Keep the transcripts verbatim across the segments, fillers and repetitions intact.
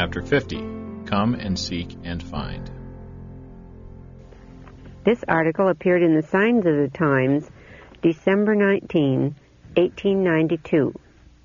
Chapter fifty, Come and Seek and Find. This article appeared in the Signs of the Times, December nineteenth, eighteen ninety-two.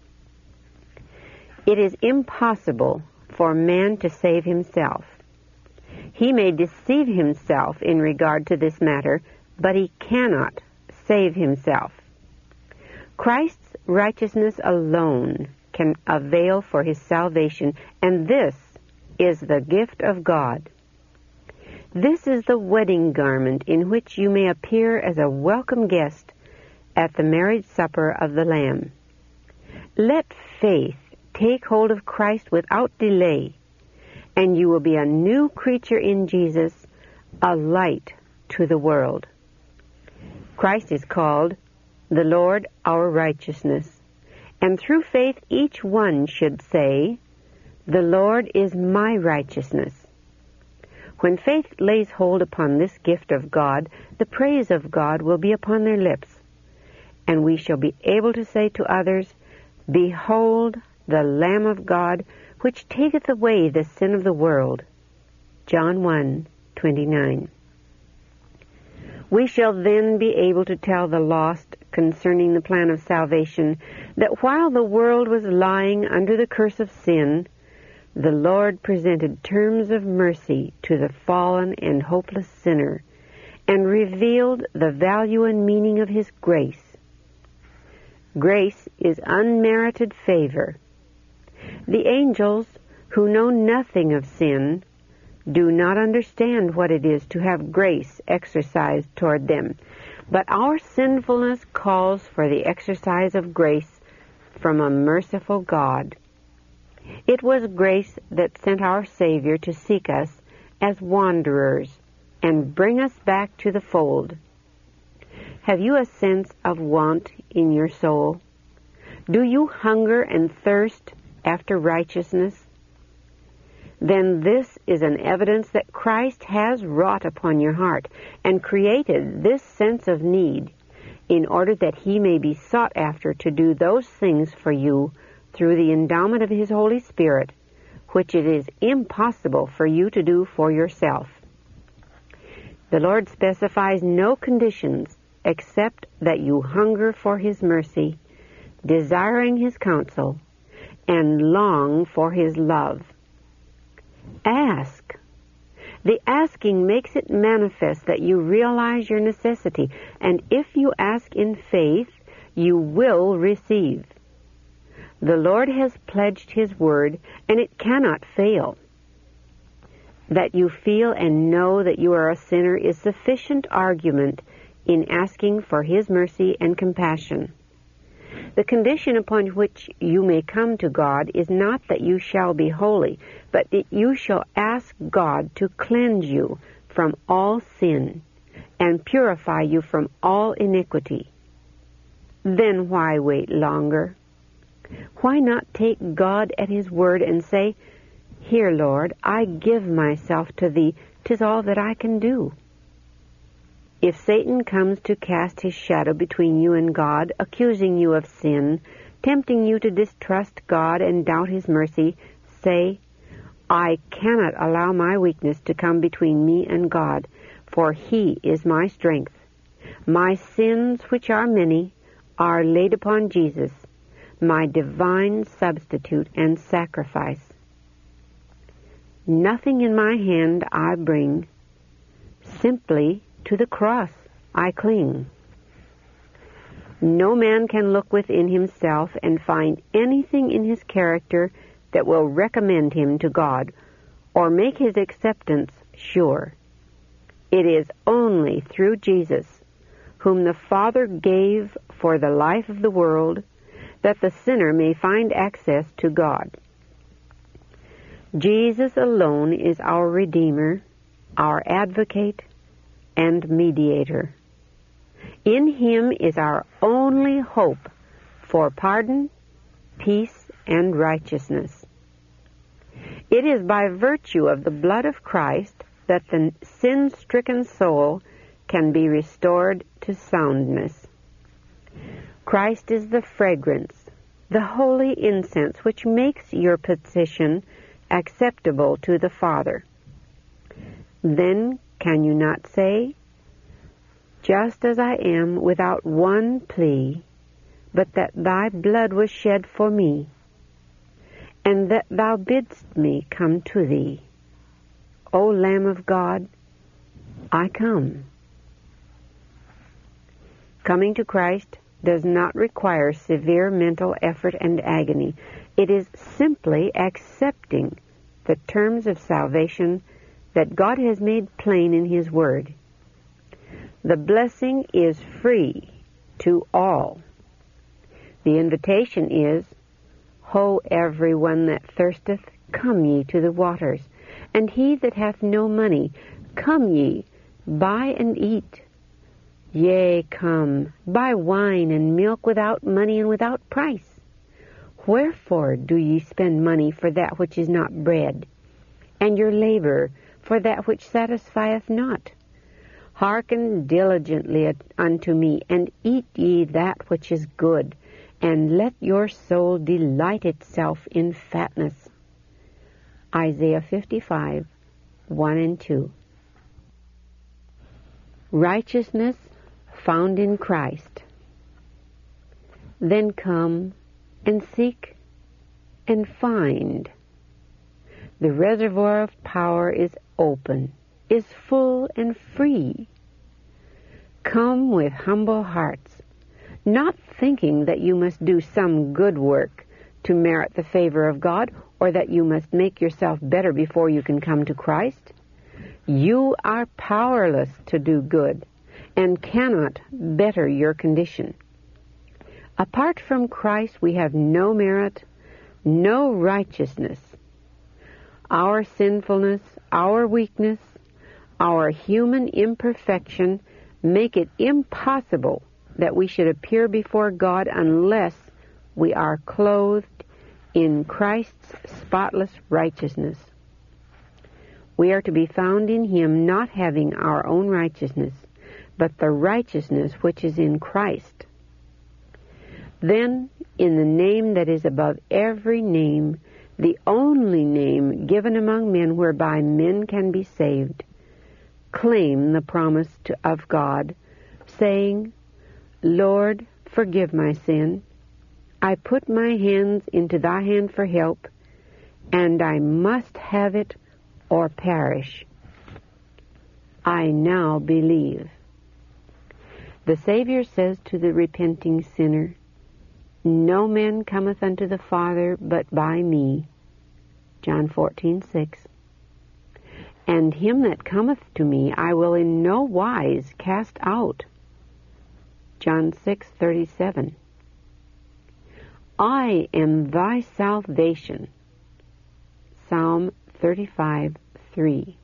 It is impossible for man to save himself. He may deceive himself in regard to this matter, but he cannot save himself. Christ's righteousness alone can avail for his salvation, and this is the gift of God. This is the wedding garment in which you may appear as a welcome guest at the marriage supper of the Lamb. Let faith take hold of Christ without delay, and you will be a new creature in Jesus, a light to the world. Christ is called the Lord our righteousness, and through faith each one should say, the Lord is my righteousness. When faith lays hold upon this gift of God, the praise of God will be upon their lips, and we shall be able to say to others, Behold the Lamb of God, which taketh away the sin of the world. John one twenty-nine. We shall then be able to tell the lost concerning the plan of salvation, that while the world was lying under the curse of sin, the Lord presented terms of mercy to the fallen and hopeless sinner, and revealed the value and meaning of his grace. Grace is unmerited favor. The angels, who know nothing of sin, do not understand what it is to have grace exercised toward them. But our sinfulness calls for the exercise of grace from a merciful God. It was grace that sent our Savior to seek us as wanderers and bring us back to the fold. Have you a sense of want in your soul? Do you hunger and thirst after righteousness? Then this is an evidence that Christ has wrought upon your heart and created this sense of need in order that he may be sought after to do those things for you through the endowment of his Holy Spirit, which it is impossible for you to do for yourself. The Lord specifies no conditions except that you hunger for his mercy, desiring his counsel, and long for his love. Ask. The asking makes it manifest that you realize your necessity, and if you ask in faith, you will receive. The Lord has pledged his word, and it cannot fail. That you feel and know that you are a sinner is sufficient argument in asking for his mercy and compassion. The condition upon which you may come to God is not that you shall be holy, but that you shall ask God to cleanse you from all sin and purify you from all iniquity. Then why wait longer? Why not take God at his word and say, Here, Lord, I give myself to thee. 'Tis all that I can do. If Satan comes to cast his shadow between you and God, accusing you of sin, tempting you to distrust God and doubt his mercy, say, I cannot allow my weakness to come between me and God, for he is my strength. My sins, which are many, are laid upon Jesus, my divine substitute and sacrifice. Nothing in my hand I bring, simply to the cross I cling. No man can look within himself and find anything in his character that will recommend him to God or make his acceptance sure. It is only through Jesus, whom the Father gave for the life of the world, that the sinner may find access to God. Jesus alone is our Redeemer, our Advocate, and Mediator. In him is our only hope for pardon, peace, and righteousness. It is by virtue of the blood of Christ that the sin-stricken soul can be restored to soundness. Christ is the fragrance, the holy incense which makes your petition acceptable to the Father. Then can you not say, just as I am without one plea, but that thy blood was shed for me, and that thou bidst me come to thee, O Lamb of God, I come. Coming to Christ does not require severe mental effort and agony. It is simply accepting the terms of salvation that God has made plain in His Word. The blessing is free to all. The invitation is, Ho, every one that thirsteth, come ye to the waters, and he that hath no money, come ye, buy and eat. Yea, come, buy wine and milk without money and without price. Wherefore do ye spend money for that which is not bread, and your labor for that which satisfieth not? Hearken diligently unto me, and eat ye that which is good, and let your soul delight itself in fatness. Isaiah fifty-five, one and two. Righteousness found in Christ. Then come and seek and find. The reservoir of power is open, is full and free. Come with humble hearts, not thinking that you must do some good work to merit the favor of God, or that you must make yourself better before you can come to Christ. You are powerless to do good and cannot better your condition. Apart from Christ, we have no merit, no righteousness. Our sinfulness, our weakness, our human imperfection make it impossible that we should appear before God unless we are clothed in Christ's spotless righteousness. We are to be found in Him, not having our own righteousness, but the righteousness which is in Christ. Then, in the name that is above every name, the only name given among men whereby men can be saved, claim the promise to, of God, saying, Lord, forgive my sin. I put my hands into thy hand for help, and I must have it or perish. I now believe. The Savior says to the repenting sinner, No man cometh unto the Father but by me. John fourteen six. And him that cometh to me I will in no wise cast out. John six thirty-seven. I am thy salvation. Psalm thirty-five three.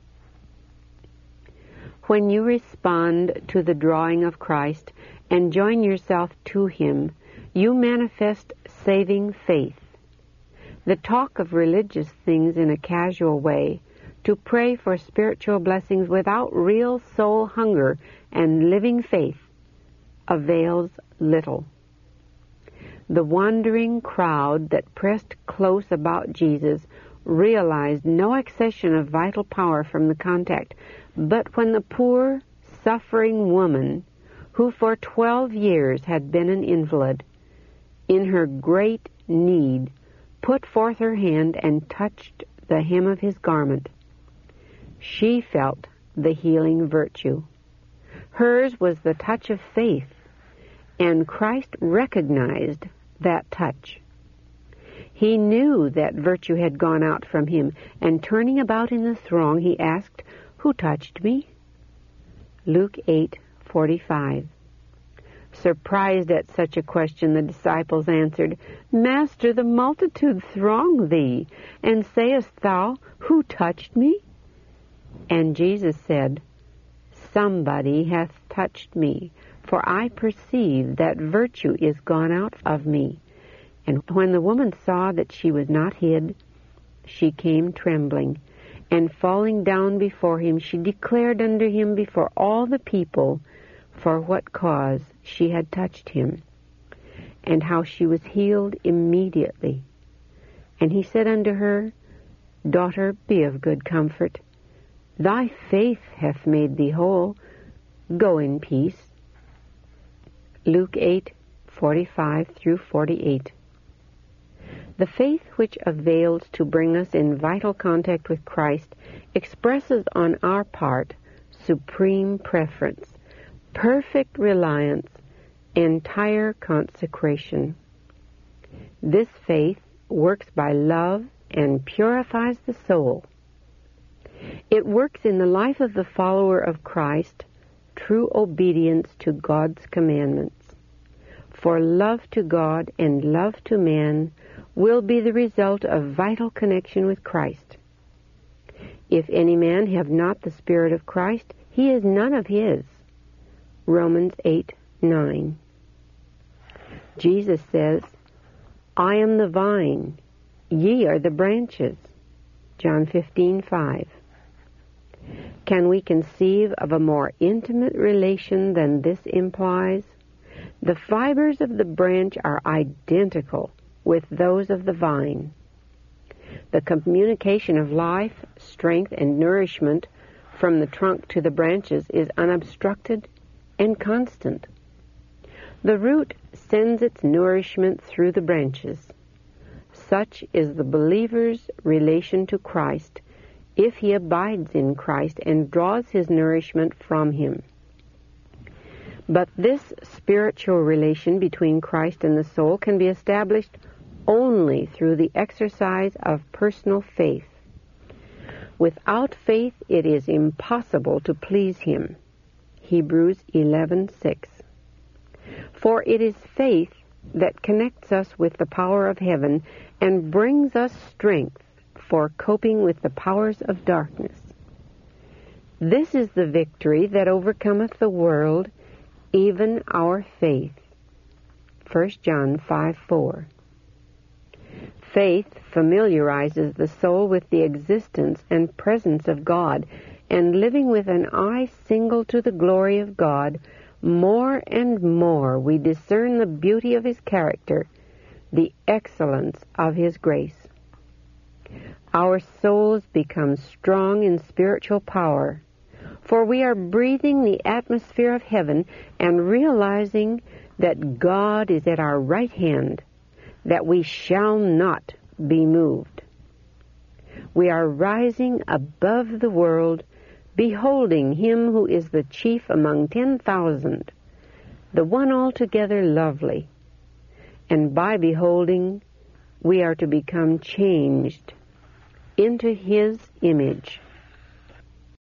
When you respond to the drawing of Christ and join yourself to Him, you manifest saving faith. The talk of religious things in a casual way, to pray for spiritual blessings without real soul hunger and living faith, avails little. The wandering crowd that pressed close about Jesus realized no accession of vital power from the contact, but when the poor, suffering woman, who for twelve years had been an invalid, in her great need, put forth her hand and touched the hem of His garment, she felt the healing virtue. Hers was the touch of faith, and Christ recognized that touch. He knew that virtue had gone out from him, and turning about in the throng, he asked, Who touched me? Luke eight forty-five. Surprised at such a question, the disciples answered, Master, the multitude throng thee, and sayest thou, Who touched me? And Jesus said, Somebody hath touched me, for I perceive that virtue is gone out of me. And when the woman saw that she was not hid, she came trembling, and falling down before him, she declared unto him before all the people for what cause she had touched him, and how she was healed immediately. And he said unto her, Daughter, be of good comfort. Thy faith hath made thee whole. Go in peace. Luke eight, forty-five through forty-eight. The faith which avails to bring us in vital contact with Christ expresses on our part supreme preference, perfect reliance, entire consecration. This faith works by love and purifies the soul. It works in the life of the follower of Christ, true obedience to God's commandments. For love to God and love to man will be the result of vital connection with Christ. If any man have not the Spirit of Christ, he is none of his. Romans eight, nine. Jesus says, I am the vine, ye are the branches. John fifteen, five. Can we conceive of a more intimate relation than this implies? The fibers of the branch are identical with those of the vine. The communication of life, strength, and nourishment from the trunk to the branches is unobstructed and constant. The root sends its nourishment through the branches. Such is the believer's relation to Christ, if he abides in Christ and draws his nourishment from him. But this spiritual relation between Christ and the soul can be established only through the exercise of personal faith. Without faith it is impossible to please him. Hebrews eleven, six. For it is faith that connects us with the power of heaven and brings us strength for coping with the powers of darkness. This is the victory that overcometh the world, even our faith. First John five, four. Faith familiarizes the soul with the existence and presence of God, and living with an eye single to the glory of God, more and more we discern the beauty of his character, the excellence of his grace. Our souls become strong in spiritual power, for we are breathing the atmosphere of heaven and realizing that God is at our right hand, that we shall not be moved. We are rising above the world, beholding him who is the chief among ten thousand, the one altogether lovely. And by beholding, we are to become changed into his image.